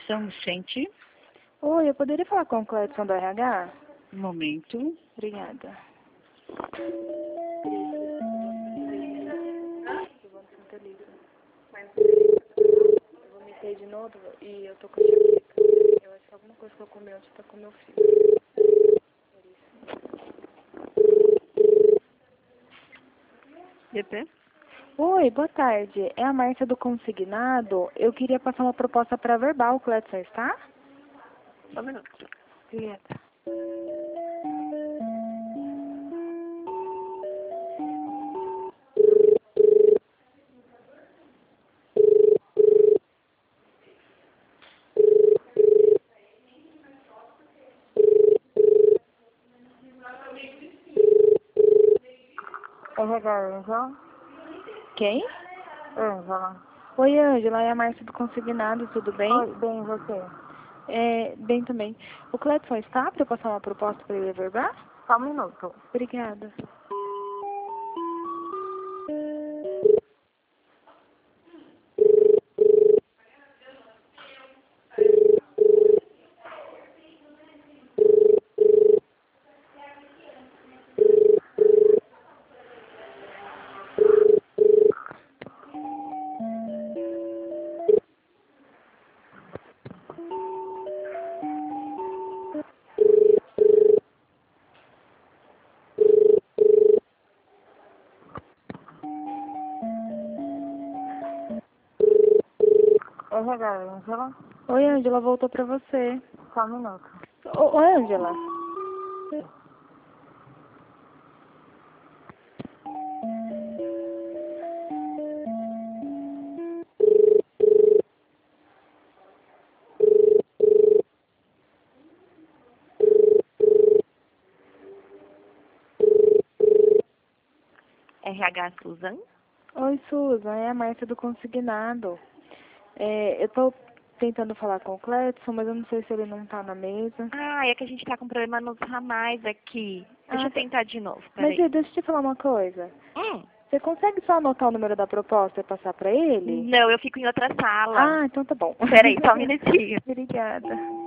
Recepção Vicente. Oi, eu poderia falar com o Cledson do RH? Um momento. Obrigada. Eu vomitei de novo e eu tô com enxaqueca. Eu acho que alguma coisa que eu comi ontem tá com meu filho. DP? Oi, boa tarde. É a Márcia do Consignado. Eu queria passar uma proposta para verbal. O Cledson está? Só um minuto. Obrigada. RH, Ângela? Quem? Ângela. Oi, Ângela. É a Márcia do Consignado. Tudo bem? Oi, bem, e você? Bem também. O Cledson está para eu passar uma proposta para ele verbal? Só um minuto. Obrigada. RH, Ângela? Oi, Ângela. Voltou para você. Só um minuto. Oi, Ângela. RH Susan. Oi, Susan. É a Márcia do Consignado. Eu tô tentando falar com o Cledson, mas eu não sei se ele não tá na mesa. Ah, é que a gente tá com problema nos ramais aqui. Deixa eu tá. tentar de novo, Mas peraí. deixa eu te falar uma coisa. Você consegue só anotar o número da proposta e passar pra ele? Não, eu fico em outra sala. Ah, então tá bom. Peraí, só um minutinho. Obrigada.